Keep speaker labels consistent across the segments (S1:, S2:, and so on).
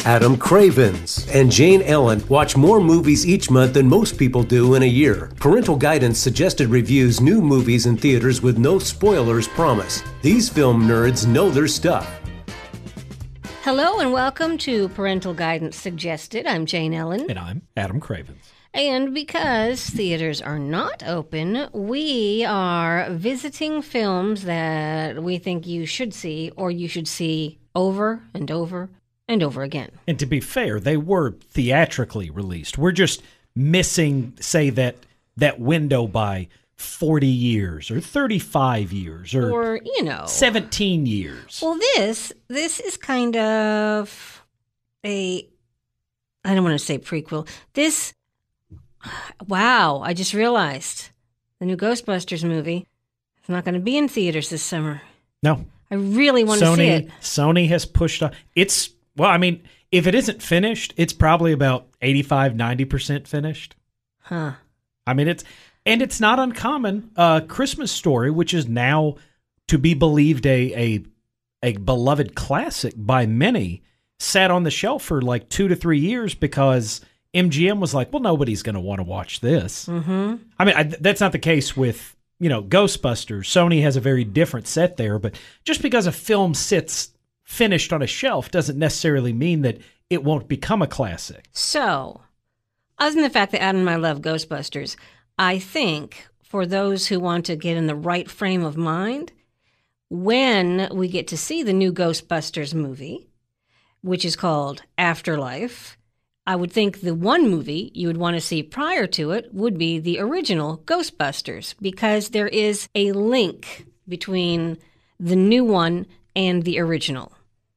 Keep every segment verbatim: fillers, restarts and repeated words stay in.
S1: Adam Cravens and Jane Ellen watch more movies each month than most people do in a year. Parental Guidance Suggested reviews new movies in theaters with no spoilers promise. These film nerds know their stuff.
S2: Hello and welcome to Parental Guidance Suggested. I'm Jane Ellen.
S3: And I'm Adam Cravens.
S2: And because theaters are not open, we are visiting films that we think you should see or you should see over and over and over again.
S3: And to be fair, they were theatrically released. We're just missing, say, that that window by forty years or thirty-five years or,
S2: or you know,
S3: seventeen years.
S2: Well, this this is kind of a, I don't want to say prequel. This, wow, I just realized the new Ghostbusters movie is not going to be in theaters this summer.
S3: No.
S2: I really want
S3: Sony,
S2: to see it.
S3: Sony has pushed on. It's, well, I mean, if it isn't finished, it's probably about eighty-five, ninety percent finished.
S2: Huh.
S3: I mean, it's, and it's not uncommon. Uh, Christmas Story, which is now to be believed a, a, a beloved classic by many, sat on the shelf for like two to three years because M G M was like, well, nobody's going to want to watch this.
S2: Mm-hmm.
S3: I mean, I, that's not the case with, you know, Ghostbusters. Sony has a very different set there, but just because a film sits finished on a shelf doesn't necessarily mean that it won't become a classic.
S2: So, other than the fact that Adam and I love Ghostbusters, I think for those who want to get in the right frame of mind, when we get to see the new Ghostbusters movie, which is called Afterlife, I would think the one movie you would want to see prior to it would be the original Ghostbusters, because there is a link between the new one and the original.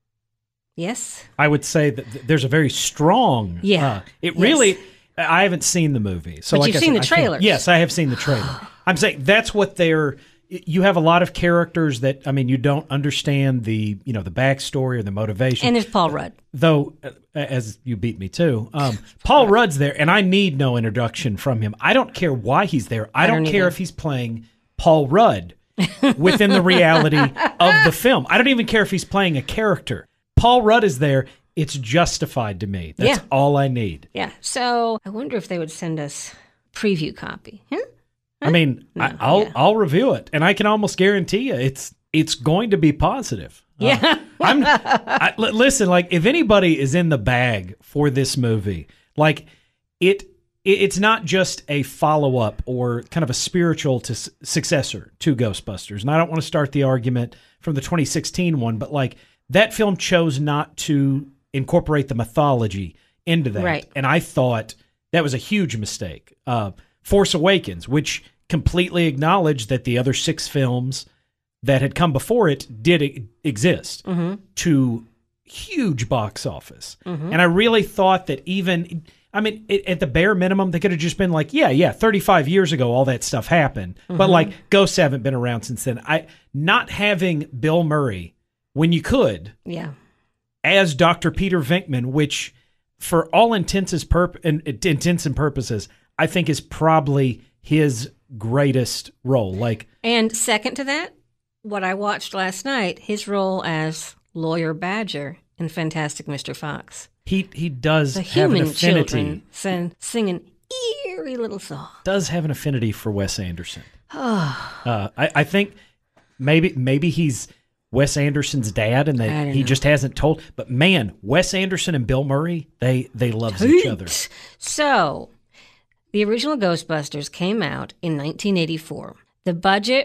S2: Yes?
S3: I would say that th- there's a very strong...
S2: Yeah.
S3: Uh, it
S2: yes.
S3: really... I haven't seen the movie. So
S2: but
S3: like
S2: you've
S3: I
S2: seen
S3: said,
S2: the trailers.
S3: Yes, I have seen the trailer. I'm saying that's what they're... You have a lot of characters that, I mean, you don't understand the, you know, the backstory or the motivation.
S2: And there's Paul Rudd.
S3: Though, uh, as you beat me too, um, Paul Rudd's there, and I need no introduction from him. I don't care why he's there. I,
S2: I
S3: don't,
S2: don't
S3: care
S2: either.
S3: if he's playing Paul Rudd within the reality of the film. I don't even care if he's playing a character. Paul Rudd is there. It's justified to me. That's
S2: Yeah.
S3: all I need.
S2: Yeah. So I wonder if they would send us preview copy. Huh?
S3: I mean,
S2: No,
S3: I, I'll
S2: yeah.
S3: I'll review it, and I can almost guarantee you it's it's going to be positive.
S2: Yeah.
S3: Uh, I'm. I, l- listen, like if anybody is in the bag for this movie, like it, it it's not just a follow up or kind of a spiritual to s- successor to Ghostbusters. And I don't want to start the argument from the twenty sixteen one, but like that film chose not to incorporate the mythology into that,
S2: Right.
S3: and I thought that was a huge mistake. Uh, Force Awakens, which completely acknowledged that the other six films that had come before it did e- exist
S2: Mm-hmm.
S3: to huge box office.
S2: Mm-hmm.
S3: And I really thought that even, I mean, it, at the bare minimum, they could have just been like, yeah, yeah, thirty-five years ago, all that stuff happened.
S2: Mm-hmm.
S3: But like, ghosts haven't been around since then. I Not having Bill Murray, when you could,
S2: Yeah.
S3: as Doctor Peter Venkman, which for all intents, as perp- and, intents and purposes, I think is probably his greatest role. Like,
S2: And second to that, what I watched last night, his role as Lawyer Badger in Fantastic Mister Fox.
S3: he he does
S2: The
S3: have an
S2: human
S3: affinity.
S2: children sing, singing eerie little song.
S3: Does have an affinity for Wes Anderson. uh, I, I think maybe maybe he's Wes Anderson's dad, and
S2: I
S3: that
S2: don't
S3: he
S2: know.
S3: just hasn't told. But man, Wes Anderson and Bill Murray, they they loves each other.
S2: So, the original Ghostbusters came out in nineteen eighty-four. The budget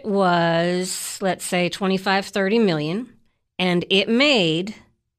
S2: was, let's say, twenty-five, thirty million, and it made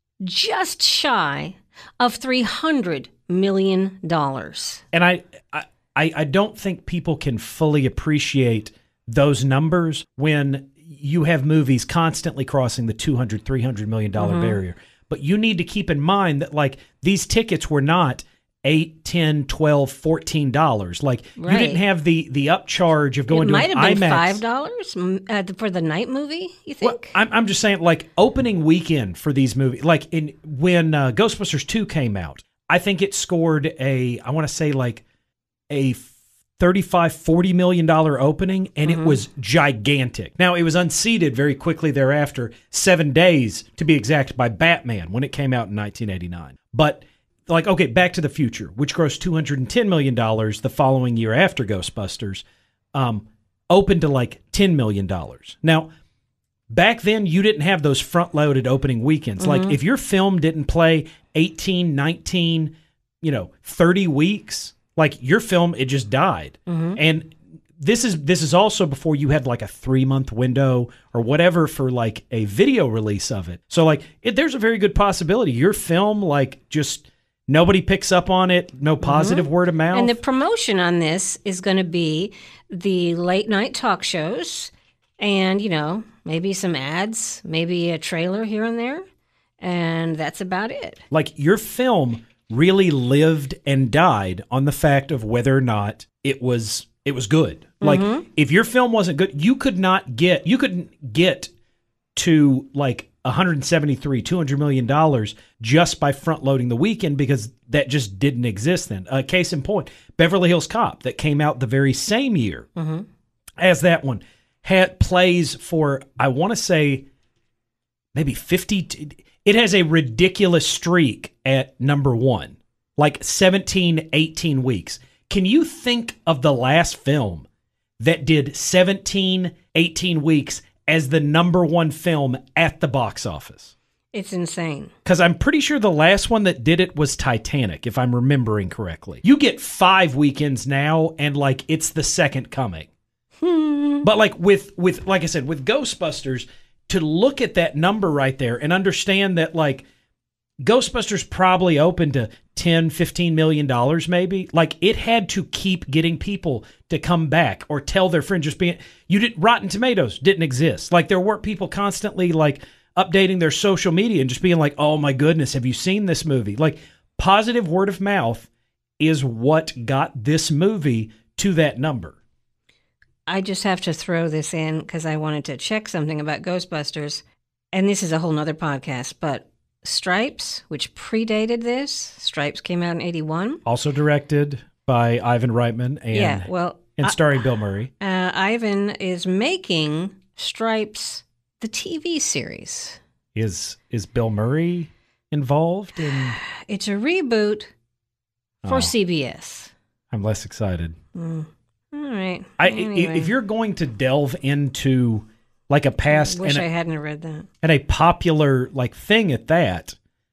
S2: just shy of three hundred million dollars.
S3: And I, I I don't think people can fully appreciate those numbers when you have movies constantly crossing the two hundred, three hundred million dollar
S2: Mm-hmm.
S3: barrier. But you need to keep in mind that like these tickets were not eight, ten, twelve, fourteen dollars. Like
S2: Right.
S3: you didn't have the the upcharge of going
S2: It
S3: to
S2: might
S3: an
S2: have been
S3: IMAX.
S2: five dollars uh, for the night movie, you
S3: Well,
S2: think?
S3: I'm I'm just saying, like opening weekend for these movies, like in when uh, Ghostbusters two came out, I think it scored a I want to say like a thirty-five, forty million dollar opening, and
S2: Mm-hmm.
S3: it was gigantic. Now, it was unseated very quickly thereafter, seven days to be exact, by Batman when it came out in nineteen eighty-nine. But, like, okay, Back to the Future, which grossed two hundred ten million dollars the following year after Ghostbusters, um, opened to like ten million dollars. Now, back then, you didn't have those front-loaded opening weekends.
S2: Mm-hmm.
S3: Like, if your film didn't play eighteen, nineteen, you know, thirty weeks, like, your film, it just died.
S2: Mm-hmm.
S3: And this is this is also before you had, like, a three-month window or whatever for, like, a video release of it. So, like, it, there's a very good possibility your film, like, just nobody picks up on it, no positive
S2: Mm-hmm.
S3: word of mouth.
S2: And the promotion on this is going to be the late night talk shows and, you know, maybe some ads, maybe a trailer here and there. And that's about it.
S3: Like, your film really lived and died on the fact of whether or not it was it was good. Like,
S2: Mm-hmm.
S3: if your film wasn't good, you could not get you couldn't get to like one hundred seventy-three, two hundred million dollars just by front loading the weekend, because that just didn't exist then. Uh, case in point, Beverly Hills Cop, that came out the very same year
S2: Mm-hmm.
S3: as that one, had plays for, I want to say, maybe fifty. T- it has a ridiculous streak at number one, like seventeen, eighteen weeks. Can you think of the last film that did seventeen, eighteen weeks as the number one film at the box office?
S2: It's insane.
S3: Because I'm pretty sure the last one that did it was Titanic, if I'm remembering correctly. You get five weekends now, and like it's the second coming. But like with with like I said, with Ghostbusters, to look at that number right there and understand that like Ghostbusters probably opened to ten, fifteen million dollars maybe. Like, it had to keep getting people to come back or tell their friends. Just being, you didn't, Rotten Tomatoes didn't exist. Like, there weren't people constantly like updating their social media and just being like, oh my goodness, have you seen this movie? Like, positive word of mouth is what got this movie to that number.
S2: I just have to throw this in because I wanted to check something about Ghostbusters. And this is a whole nother podcast, but Stripes, which predated this, Stripes came out in eighty-one.
S3: Also directed by Ivan Reitman and,
S2: Yeah, well,
S3: and starring Bill Murray.
S2: uh, Ivan is making Stripes the T V series.
S3: Is is Bill Murray involved in?
S2: It's a reboot for
S3: Oh.
S2: C B S.
S3: I'm less excited.
S2: Mm. All right.
S3: I,
S2: Anyway.
S3: If you're going to delve into like a past
S2: Wish
S3: and
S2: I
S3: a,
S2: hadn't read that.
S3: and a popular like thing at that,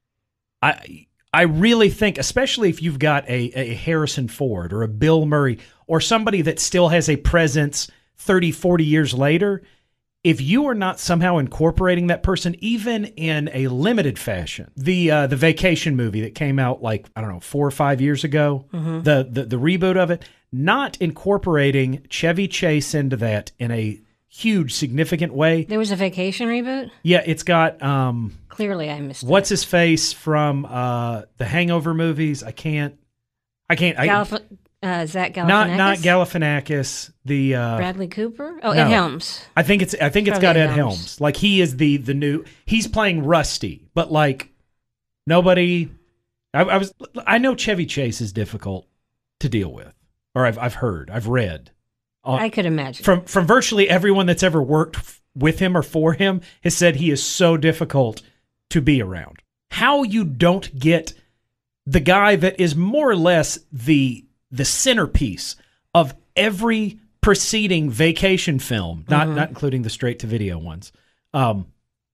S3: I I really think, especially if you've got a, a Harrison Ford or a Bill Murray or somebody that still has a presence thirty, forty years later, if you are not somehow incorporating that person, even in a limited fashion, the uh, the Vacation movie that came out like, I don't know, four or five years ago,
S2: Mm-hmm.
S3: the, the the reboot of it, not incorporating Chevy Chase into that in a huge, significant way.
S2: There was a Vacation reboot?
S3: Yeah, it's got um,
S2: Clearly I missed
S3: what's his face from uh, the Hangover movies. I can't, I can't.
S2: it.
S3: I,
S2: Galif- uh, Zach Galifianakis?
S3: not not Galifianakis. The uh,
S2: Bradley Cooper? Oh,
S3: no.
S2: Ed Helms.
S3: I think it's I think it's
S2: Probably
S3: got Ed
S2: Ed
S3: Helms.
S2: Helms.
S3: Like, he is the the new. He's playing Rusty, but like nobody. I, I was. I know Chevy Chase is difficult to deal with, or I've I've heard, I've read. Uh,
S2: I could imagine.
S3: from from virtually everyone that's ever worked f- with him or for him has said he is so difficult to be around. How you don't get the guy that is more or less the the centerpiece of every preceding Vacation film, not
S2: Mhm.
S3: not including the straight to video ones. Um,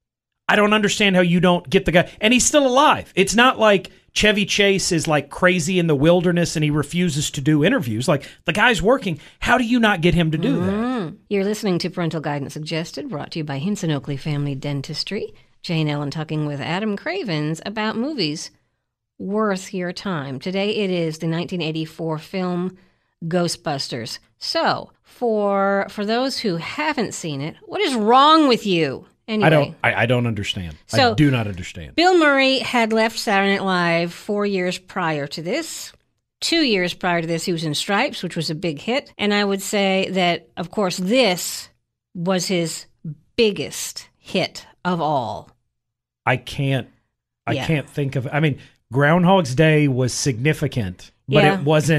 S3: I don't understand how you don't get the guy, and he's still alive. It's not like Chevy Chase is like crazy in the wilderness and he refuses to do interviews. Like, the guy's working. How do you not get him to do that?
S2: Mm. You're listening to Parental Guidance Suggested, brought to you by Hinson Oakley Family Dentistry. Jane Ellen talking with Adam Cravens about movies worth your time. Today it is the nineteen eighty-four film Ghostbusters. So, for for those who haven't seen it, what is wrong with you? Anyway,
S3: I don't. I, I don't understand.
S2: So-
S3: I do not understand.
S2: Bill Murray had left Saturday Night Live four years prior to this. Two years prior to this, he was in Stripes, which was a big hit. And I would say that, of course, this was his biggest hit of all.
S3: I can't. I
S2: Yeah.
S3: can't think of. I mean, Groundhog's Day was significant, but
S2: Yeah.
S3: it wasn't.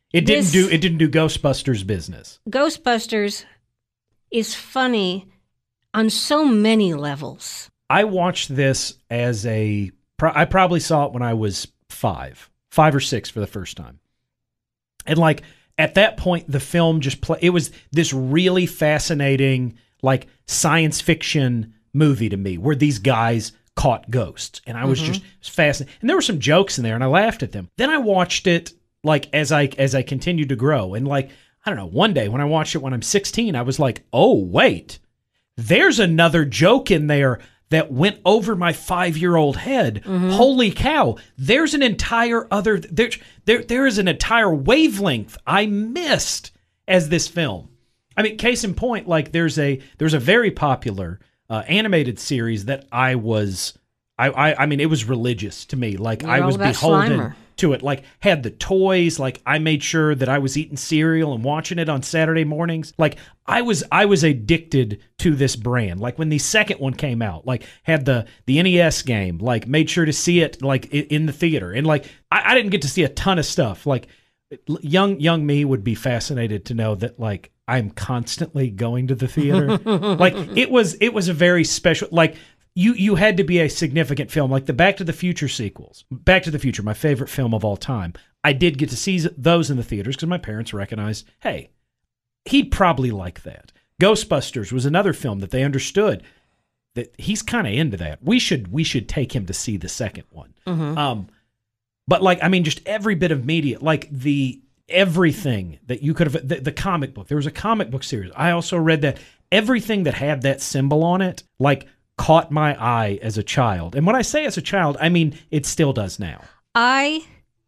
S3: It didn't
S2: This-
S3: do it didn't do Ghostbusters business.
S2: Ghostbusters is funny on so many levels.
S3: I watched this as a pro- I probably saw it when I was five, five or six for the first time. And like at that point the film just play it was this really fascinating like science fiction movie to me where these guys caught ghosts, and I was mm-hmm. just fascinated. And there were some jokes in there and I laughed at them. Then I watched it like as I as I continued to grow, and like I don't know, one day when I watched it when I'm sixteen, I was like, "Oh, wait. There's another joke in there that went over my five-year-old head. Mm-hmm. Holy cow. There's an entire other there there there is an entire wavelength I missed as this film." I mean, case in point, like there's a there's a very popular uh, animated series that I was I, I I mean, it was religious to me. Like
S2: You're
S3: I was beholden
S2: Slimer.
S3: to it. Like had the toys. Like I made sure that I was eating cereal and watching it on Saturday mornings. Like I was I was addicted to this brand. Like when the second one came out, like had the the N E S game. Like made sure to see it like in, in the theater. And like I, I didn't get to see a ton of stuff. Like young young me would be fascinated to know that like I'm constantly going to the theater. Like it was it was a very special like. You you had to be a significant film, like the Back to the Future sequels. Back to the Future, my favorite film of all time. I did get to see those in the theaters because my parents recognized, hey, he'd probably like that. Ghostbusters was another film that they understood that he's kind of into that. We should we should take him to see the second one. Mm-hmm. Um, but like I mean, just every bit of media, like the everything that you could have. The, the comic book. There was a comic book series. I also read that. Everything that had that symbol on it, like. Caught my eye as a child. And when I say as a child, I mean it still does now.
S2: I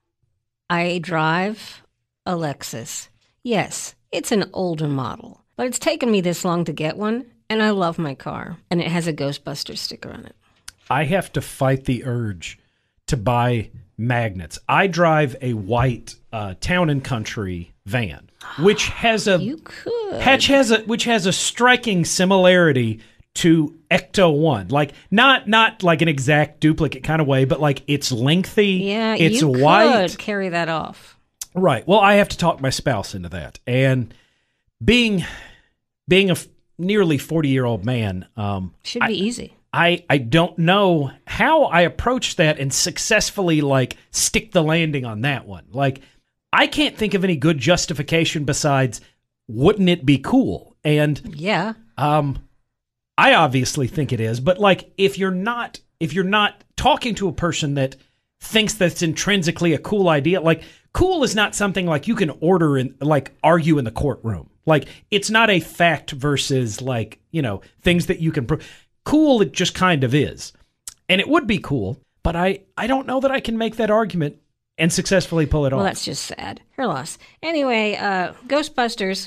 S2: I drive a Lexus. Yes, it's an older model, but it's taken me this long to get one, and I love my car, and it has a Ghostbusters sticker on it.
S3: I have to fight the urge to buy magnets. I drive a white uh, Town and Country van, which has a
S2: you could.
S3: Which has a which has a striking similarity to Ecto one, like not not like an exact duplicate kind of way, but like it's lengthy.
S2: Yeah,
S3: it's
S2: you
S3: white.
S2: could carry that off.
S3: Right. Well, I have to talk my spouse into that, and being being a f- nearly forty year old man, um,
S2: should be
S3: I,
S2: easy.
S3: I I don't know how I approach that and successfully like stick the landing on that one. Like I can't think of any good justification besides wouldn't it be cool? And
S2: yeah,
S3: um. I obviously think it is, but like if you're not if you're not talking to a person that thinks that's intrinsically a cool idea, like cool is not something like you can order and like argue in the courtroom. Like it's not a fact versus like, you know, things that you can prove. Cool it just kind of is. And it would be cool, but I I don't know that I can make that argument and successfully pull it
S2: well,
S3: off.
S2: Well, that's just sad. Her loss. Anyway, uh Ghostbusters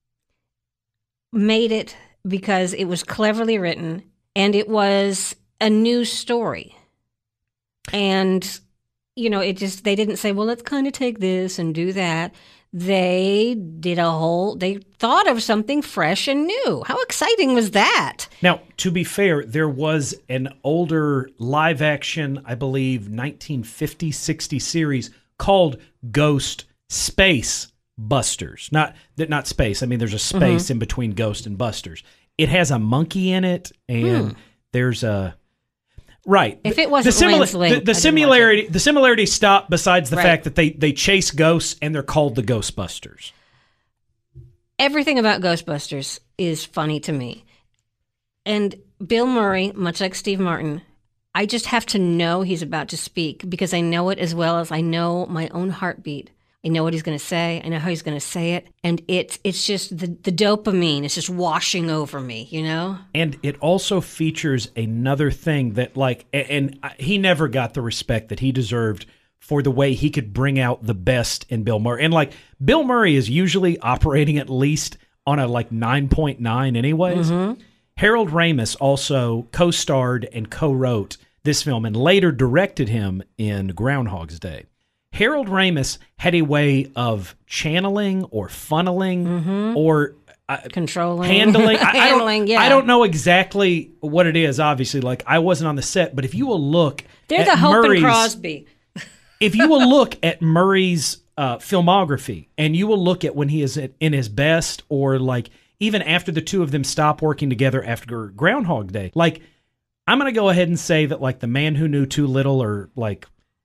S2: made it because it was cleverly written and it was a new story. And, you know, it just, they didn't say, well, let's kind of take this and do that. They did a whole, they thought of something fresh and new. How exciting was that?
S3: Now, to be fair, there was an older live action, I believe, nineteen fifty, sixty series called Ghost Space Busters. Not that not space. I mean, there's a space mm-hmm. in between Ghost and Busters. It has a monkey in it, and hmm. there's a right.
S2: If it wasn't
S3: the, simila-
S2: Link,
S3: the, the similarity, the similarity stop. Besides the
S2: right.
S3: fact that they they chase ghosts and they're called the Ghostbusters.
S2: Everything about Ghostbusters is funny to me, and Bill Murray, much like Steve Martin, I just have to know he's about to speak because I know it as well as I know my own heartbeat. I know what he's going to say. I know how he's going to say it. And it's it's just the, the dopamine is just washing over me, you know?
S3: And it also features another thing that, like, and he never got the respect that he deserved for the way he could bring out the best in Bill Murray. And, like, Bill Murray is usually operating at least on a, like, nine point nine anyways. Mm-hmm. Harold Ramis also co-starred and co-wrote this film and later directed him in Groundhog's Day. Harold Ramis had a way of channeling or funneling mm-hmm. or uh,
S2: controlling,
S3: handling. I,
S2: handling,
S3: I don't,
S2: yeah.
S3: I don't know exactly what it is. Obviously, like I wasn't on the set, but if you will look,
S2: they're
S3: at
S2: the Hope
S3: Murray's,
S2: and Crosby.
S3: If you will look at Murray's uh, filmography, and you will look at when he is at, in his best, or like even after the two of them stop working together after Groundhog Day. Like, I'm going to go ahead and say that like The Man Who Knew Too Little, or like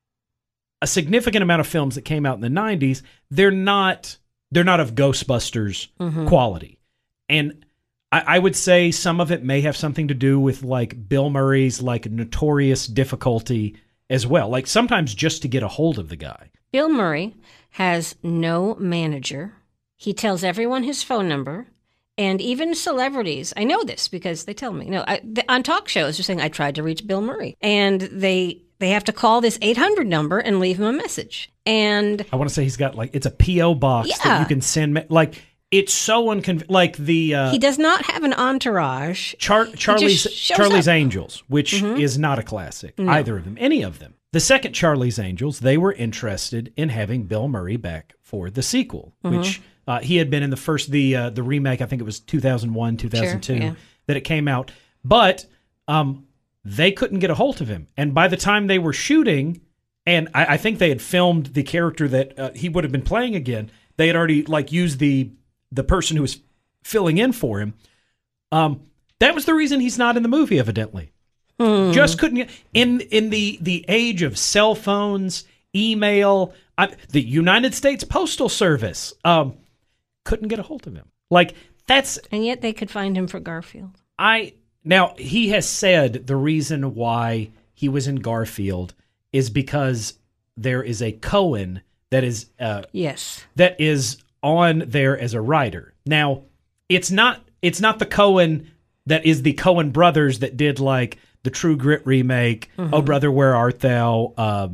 S3: a significant amount of films that came out in the nineties, they're not they're not of Ghostbusters mm-hmm. quality. And I, I would say some of it may have something to do with like Bill Murray's like notorious difficulty as well. Like sometimes just to get a hold of the guy.
S2: Bill Murray has no manager. He tells everyone his phone number. And even celebrities, I know this because they tell me. No, I, the, on talk shows, they're saying, I tried to reach Bill Murray. And they they have to call this eight hundred number and leave him a message. And
S3: I want to say he's got like, it's a P O box yeah. that you can send, me- like, it's so unconvincing. Like the... Uh,
S2: he does not have an entourage.
S3: Char- Charlie's Charlie's up. Angels, which mm-hmm. is not a classic, no. either of them, any of them. The second Charlie's Angels, they were interested in having Bill Murray back for the sequel, mm-hmm. which... Uh, he had been in the first, the uh, the remake, I think it was two thousand one, two thousand two, sure, yeah. that it came out. But um, they couldn't get a hold of him. And by the time they were shooting, and I, I think they had filmed the character that uh, he would have been playing again, they had already like used the the person who was filling in for him. Um, that was the reason he's not in the movie, evidently. Mm. Just couldn't get... In, in the, the age of cell phones, email, I, the United States Postal Service... Um, couldn't get a hold of him. Like, that's...
S2: And yet they could find him for Garfield.
S3: I... Now, he has said the reason why he was in Garfield is because there is a Coen that is... Uh,
S2: yes.
S3: That is on there as a writer. Now, it's not it's not the Coen that is the Coen brothers that did, like, the True Grit remake, mm-hmm. Oh Brother, Where Art Thou, uh,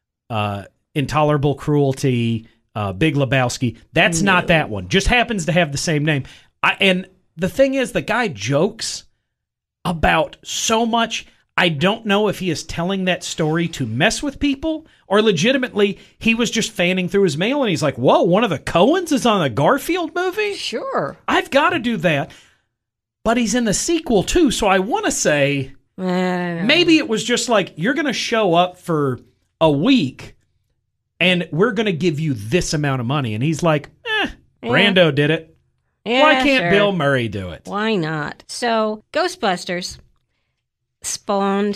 S3: uh, Intolerable Cruelty... Uh, Big Lebowski. That's no. not that one. Just happens to have the same name. I, and the thing is, the guy jokes about so much. I don't know if he is telling that story to mess with people or legitimately he was just fanning through his mail and he's like, whoa, one of the Coens is on a Garfield movie?
S2: Sure.
S3: I've got to do that. But he's in the sequel too, so I want to say maybe it was just like, you're going to show up for a week and we're going to give you this amount of money. And he's like, eh, yeah. Brando did it.
S2: Yeah,
S3: Why can't
S2: sure.
S3: Bill Murray do it?
S2: Why not? So Ghostbusters spawned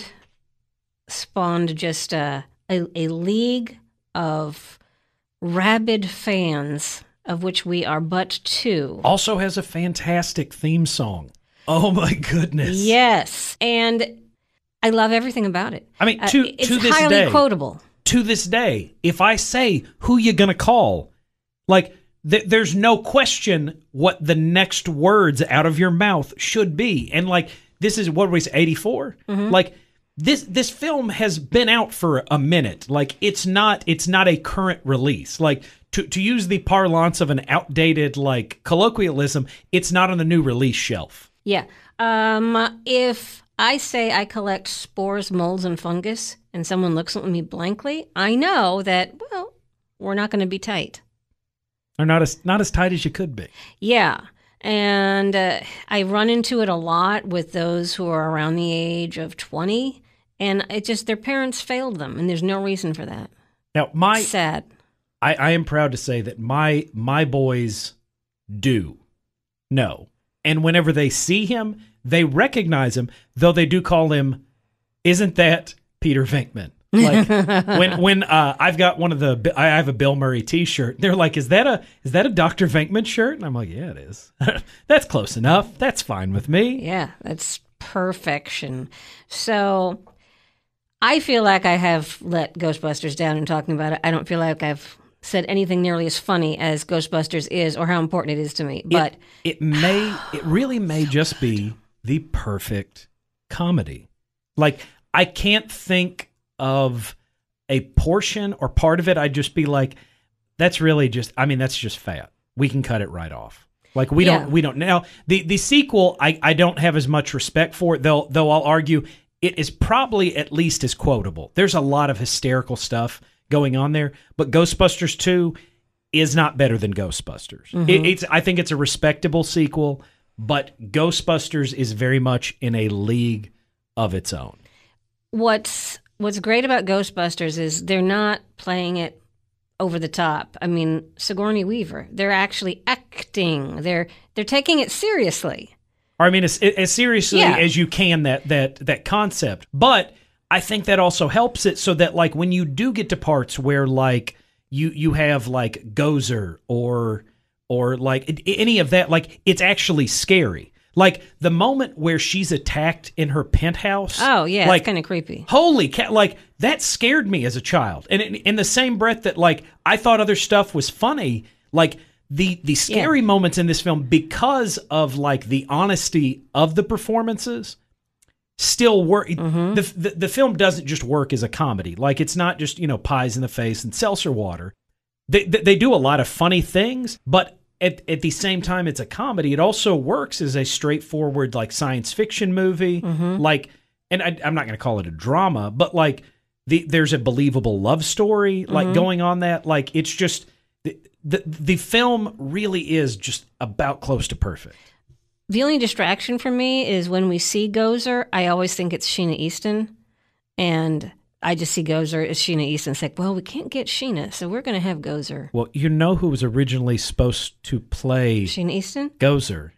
S2: spawned just a, a, a league of rabid fans, of which we are but two.
S3: Also has a fantastic theme song. Oh, my goodness.
S2: Yes. And I love everything about it.
S3: I mean, to,
S2: uh, it's
S3: to this
S2: highly
S3: day.
S2: quotable.
S3: To this day, if I say, who you going to call? Like, th- there's no question what the next words out of your mouth should be. And, like, this is, what was eighty-four? Mm-hmm. Like, this this film has been out for a minute. Like, it's not it's not a current release. Like, to, to use the parlance of an outdated, like, colloquialism, it's not on the new release shelf.
S2: Yeah. Um, if I say I collect spores, molds, and fungus, and someone looks at me blankly, I know that, well, we're not going to be tight.
S3: Or not as not as tight as you could be.
S2: Yeah. And uh, I run into it a lot with those who are around the age of twenty, and it just, their parents failed them, and there's no reason for that.
S3: Now, my...
S2: Sad.
S3: I, I am proud to say that my my boys do know. And whenever they see him, they recognize him, though they do call him, isn't that Peter Venkman? Like when when uh, I've got one of the I have a Bill Murray T-shirt. They're like, "Is that a is that a Doctor Venkman shirt?" And I'm like, "Yeah, it is. That's close enough. That's fine with me."
S2: Yeah, that's perfection. So I feel like I have let Ghostbusters down in talking about it. I don't feel like I've said anything nearly as funny as Ghostbusters is, or how important it is to me. But
S3: it, it may it really may just be the perfect comedy. Like, I can't think of a portion or part of it. I'd just be like, that's really just, I mean, that's just fat. We can cut it right off. Like, we yeah. don't, we don't. Now, the, the sequel, I, I don't have as much respect for it, though, though I'll argue it is probably at least as quotable. There's a lot of hysterical stuff going on there, but Ghostbusters two is not better than Ghostbusters. Mm-hmm. It, it's, I think it's a respectable sequel, but Ghostbusters is very much in a league of its own.
S2: What's What's great about Ghostbusters is they're not playing it over the top. I mean, Sigourney Weaver, they're actually acting. They're they're taking it seriously.
S3: Or I mean, as, as seriously
S2: Yeah.
S3: as you can that that that concept. But I think that also helps it so that like when you do get to parts where like you you have like Gozer or or like any of that, like it's actually scary. Like the moment where she's attacked in her penthouse.
S2: Oh yeah,
S3: like,
S2: it's kind of creepy.
S3: Holy cat! Like that scared me as a child, and in, in the same breath that like I thought other stuff was funny, like the the scary
S2: Yeah.
S3: moments in this film because of like the honesty of the performances still work.
S2: Mm-hmm.
S3: The, the the film doesn't just work as a comedy. Like it's not just you know pies in the face and seltzer water. They they, they do a lot of funny things, but At, at the same time, it's a comedy. It also works as a straightforward, like science fiction movie.
S2: Mm-hmm.
S3: Like, and I, I'm not going to call it a drama, but like the there's a believable love story like
S2: Mm-hmm.
S3: going on that. Like, it's just the, the the film really is just about close to perfect.
S2: The only distraction for me is when we see Gozer, I always think it's Sheena Easton, and I just see Gozer as Sheena Easton. It's like, well, we can't get Sheena, so we're going to have Gozer.
S3: Well, you know who was originally supposed to play
S2: Sheena Easton?
S3: Gozer?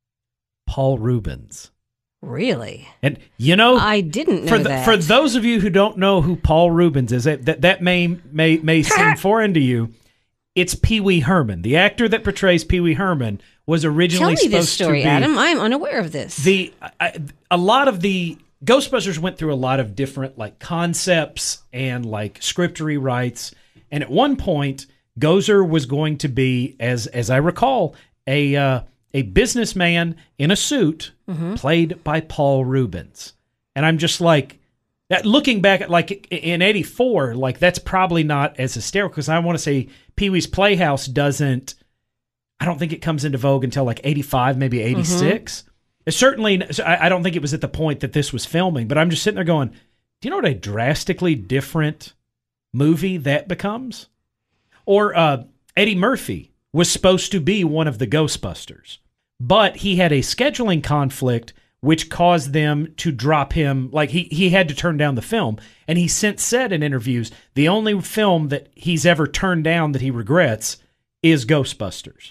S3: Paul Rubens.
S2: Really?
S3: And you know,
S2: I didn't know
S3: for the,
S2: that.
S3: for those of you who don't know who Paul Rubens is, that that, that may may may seem foreign to you. It's Pee Wee Herman, the actor that portrays Pee Wee Herman, was
S2: Tell
S3: originally
S2: me
S3: supposed
S2: this story,
S3: to be
S2: Adam. I'm unaware of this.
S3: the I, a lot of the Ghostbusters went through a lot of different like concepts and like script rewrites, and at one point, Gozer was going to be, as as I recall, a uh, a businessman in a suit,
S2: Mm-hmm.
S3: played by Paul Rubens, and I'm just like, that. Looking back at like in eighty-four, like that's probably not as hysterical because I want to say Pee Wee's Playhouse doesn't. I don't think it comes into vogue until like eighty-five, maybe eighty-six.
S2: Mm-hmm.
S3: It's certainly, I I don't think it was at the point that this was filming, but I'm just sitting there going, do you know what a drastically different movie that becomes? Or uh, Eddie Murphy was supposed to be one of the Ghostbusters, but he had a scheduling conflict which caused them to drop him. Like he, he had to turn down the film. And he since said in interviews, the only film that he's ever turned down that he regrets is Ghostbusters.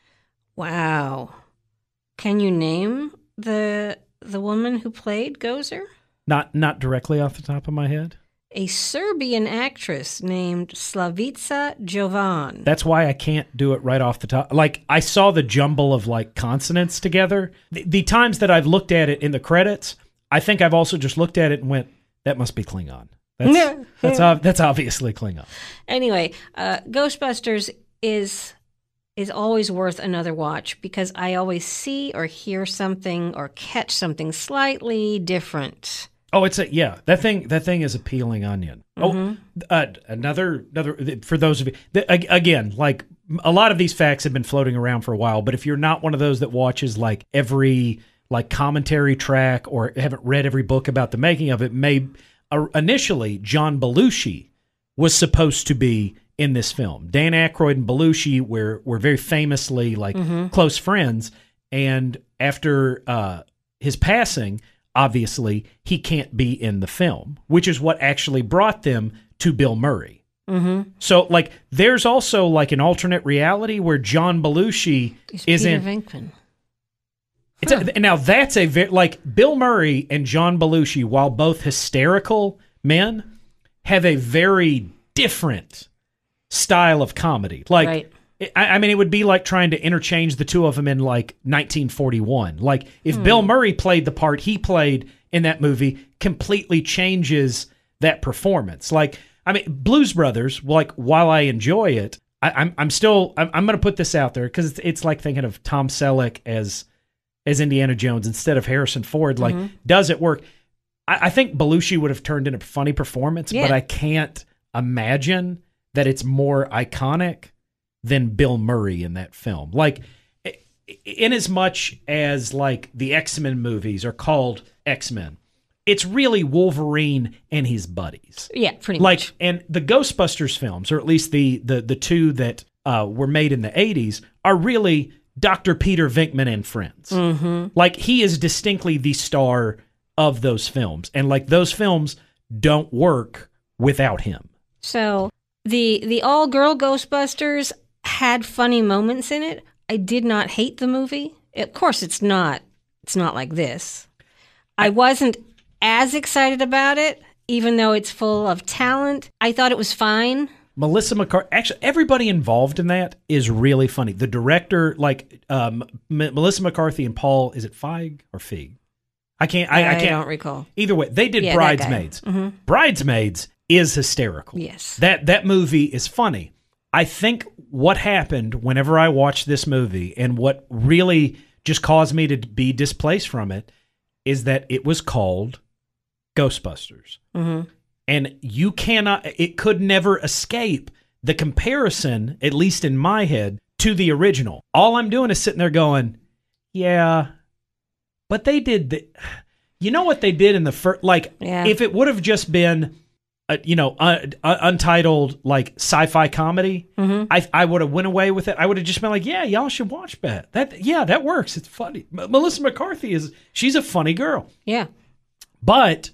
S2: Wow. Can you name the the woman who played Gozer?
S3: Not not directly off the top of my head.
S2: A Serbian actress named Slavica Jovan.
S3: That's why I can't do it right off the top. Like, I saw the jumble of, like, consonants together. The, the times that I've looked at it in the credits, I think I've also just looked at it and went, that must be Klingon. That's that's, ob- that's obviously Klingon.
S2: Anyway, uh, Ghostbusters is is always worth another watch because I always see or hear something or catch something slightly different.
S3: Oh, it's a yeah. That thing that thing is a peeling onion.
S2: Mm-hmm.
S3: Oh, uh, another another for those of you the, again, like a lot of these facts have been floating around for a while. But if you're not one of those that watches like every like commentary track or haven't read every book about the making of it, may uh, initially John Belushi was supposed to be in this film. Dan Aykroyd and Belushi were were very famously like
S2: Mm-hmm.
S3: close friends, and after uh, his passing, obviously, he can't be in the film, which is what actually brought them to Bill Murray.
S2: Mm-hmm.
S3: So, like, there's also like an alternate reality where John Belushi
S2: He's
S3: is
S2: Peter
S3: in.
S2: Venkman.
S3: It's a, now that's a very like Bill Murray and John Belushi, while both hysterical men, have a very different style of comedy. Like,
S2: Right.
S3: I, I mean, it would be like trying to interchange the two of them in like nineteen forty-one. Like, if Bill Murray played the part he played in that movie, completely changes that performance. Like, I mean, Blues Brothers. Like, while I enjoy it, I, I'm I'm still I'm, I'm going to put this out there because it's, it's like thinking of Tom Selleck as as Indiana Jones instead of Harrison Ford. Like, does it work? I, I think Belushi would have turned in a funny performance,
S2: Yeah.
S3: but I can't imagine that it's more iconic than Bill Murray in that film. Like, in as much as like the X-Men movies are called X-Men, it's really Wolverine and his buddies.
S2: Yeah, pretty
S3: Like,
S2: much.
S3: and the Ghostbusters films, or at least the the the two that uh, were made in the eighties, are really Doctor Peter Venkman and friends.
S2: Mm-hmm.
S3: Like, he is distinctly the star of those films, and like those films don't work without him.
S2: So The the all girl Ghostbusters had funny moments in it. I did not hate the movie. Of course, it's not. It's not like this. I wasn't as excited about it, even though it's full of talent. I thought it was fine.
S3: Melissa McCarthy, actually, everybody involved in that is really funny. The director, like um, M- Melissa McCarthy and Paul, is it Feig or Feig? I can't. I, I can't.
S2: I don't recall.
S3: Either way, they did
S2: Yeah,
S3: Bridesmaids.
S2: Mm-hmm.
S3: Bridesmaids is hysterical.
S2: Yes.
S3: That that movie is funny. I think what happened whenever I watched this movie, and what really just caused me to be displaced from it, is that it was called Ghostbusters.
S2: Mm-hmm.
S3: And you cannot, it could never escape the comparison, at least in my head, to the original. All I'm doing is sitting there going, yeah, but they did, the, you know what they did in the first, like,
S2: Yeah.
S3: if it would have just been, a, you know, un, un, untitled, like, sci-fi comedy,
S2: Mm-hmm.
S3: I I would have went away with it. I would have just been like, yeah, y'all should watch that. That Yeah, that works. It's funny. M- Melissa McCarthy is, she's a funny girl.
S2: Yeah.
S3: But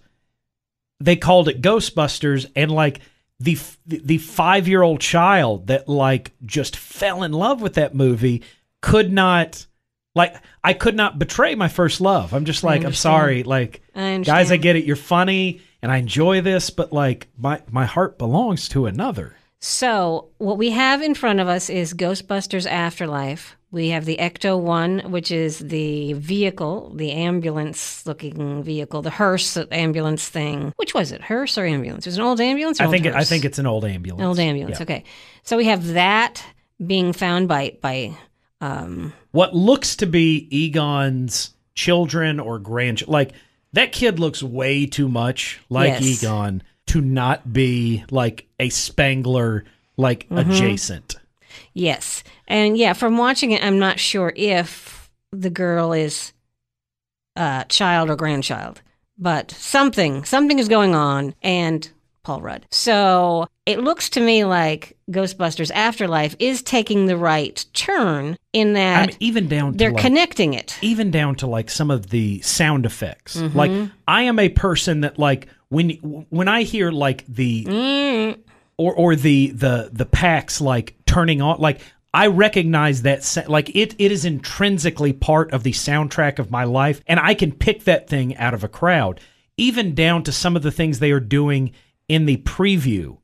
S3: they called it Ghostbusters, and like the the five-year-old child that like just fell in love with that movie could not, like, I could not betray my first love. I'm just like, I'm sorry, like,
S2: I understand.
S3: guys, I get it, you're funny and I enjoy this, but like my my heart belongs to another.
S2: So what we have in front of us is Ghostbusters Afterlife. We have the Ecto one, which is the vehicle, the ambulance-looking vehicle, the hearse ambulance thing. Which was it, hearse or ambulance? Was it an old ambulance or
S3: I
S2: old
S3: think it, I
S2: hearse?
S3: think it's an old ambulance.
S2: An old ambulance,
S3: Yeah.
S2: okay. So we have that being found by, by um,
S3: What looks to be Egon's children or grandchildren. Like, that kid looks way too much like
S2: Yes.
S3: Egon to not be like a Spangler, like,
S2: Mm-hmm.
S3: adjacent.
S2: yes. And yeah, from watching it, I'm not sure if the girl is uh, child or grandchild, but something, something is going on, and Paul Rudd. So it looks to me like Ghostbusters Afterlife is taking the right turn in that
S3: I mean, even down to
S2: they're
S3: like,
S2: connecting it.
S3: even down to like some of the sound effects.
S2: Mm-hmm.
S3: Like, I am a person that like when when I hear like the
S2: Mm.
S3: or or the the the packs like turning on, like, I recognize that sa- like it it is intrinsically part of the soundtrack of my life, and I can pick that thing out of a crowd. Even down to some of the things they are doing in the preview,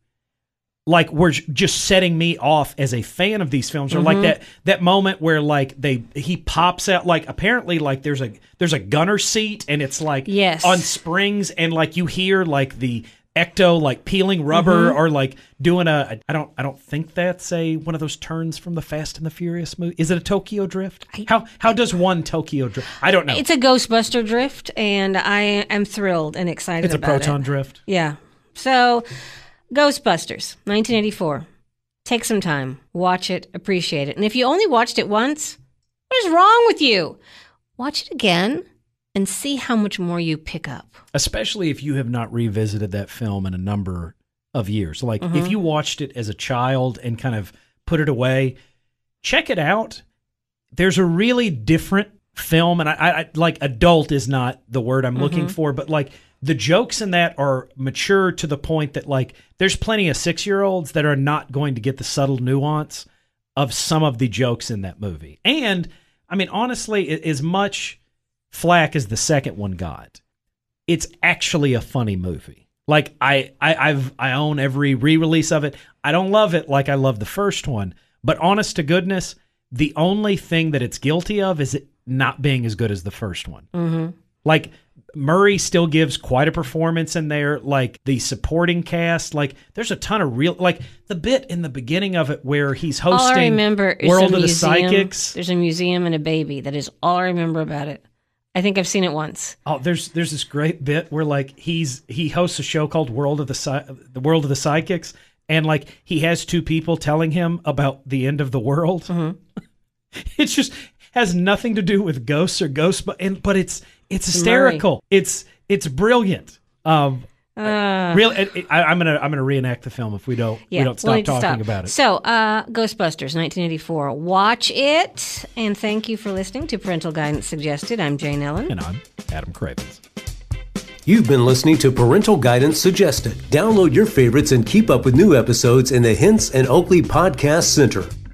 S3: like, were j- just setting me off as a fan of these films. Or like that that moment where like they he pops out, like, apparently like there's a there's a gunner seat, and it's like
S2: Yes.
S3: on springs, and like you hear like the Ecto like peeling rubber or like doing a I don't I don't think that's a one of those turns from the Fast and the Furious movie. Is it a Tokyo Drift? How how does one Tokyo Drift? I don't know.
S2: It's a Ghostbuster drift, and I am thrilled and excited
S3: It's a
S2: about
S3: proton
S2: it.
S3: drift.
S2: Yeah. So, Ghostbusters, nineteen eighty-four. Take some time, watch it, appreciate it. And if you only watched it once, what is wrong with you? Watch it again and see how much more you pick up.
S3: Especially if you have not revisited that film in a number of years. Like,
S2: Mm-hmm.
S3: if you watched it as a child and kind of put it away, check it out. There's a really different film, and I, I like adult is not the word I'm looking
S2: Mm-hmm.
S3: for, but like the jokes in that are mature to the point that like there's plenty of six-year-olds that are not going to get the subtle nuance of some of the jokes in that movie. And I mean, honestly, a- as much flack as the second one got, it's actually a funny movie. Like, I, I I've I own every re-release of it. I don't love it like I love the first one, but honest to goodness, the only thing that it's guilty of is it not being as good as the first one.
S2: Mm-hmm.
S3: Like, Murray still gives quite a performance in there. Like, the supporting cast, like, there's a ton of real, like, the bit in the beginning of it where he's
S2: All I
S3: hosting
S2: remember is
S3: World
S2: a
S3: of the
S2: museum.
S3: Psychics.
S2: There's a museum and a baby. That is all I remember about it. I think I've seen it once.
S3: Oh, there's there's this great bit where like he's he hosts a show called World of the Psy- the World of the Psychics, and like he has two people telling him about the end of the world.
S2: Mm-hmm.
S3: It just has nothing to do with ghosts or ghosts, but and but it's it's hysterical. It's it's brilliant. Um,
S2: Uh,
S3: real. It, it, I, I'm gonna I'm gonna reenact the film if we don't
S2: yeah,
S3: we don't
S2: we'll
S3: stop
S2: need to
S3: talking
S2: stop.
S3: about it.
S2: So, uh, Ghostbusters, nineteen eighty-four. Watch it, and thank you for listening to Parental Guidance Suggested. I'm Jane Ellen.
S3: And I'm Adam Cravens.
S1: You've been listening to Parental Guidance Suggested. Download your favorites and keep up with new episodes in the Hints and Oakley Podcast Center.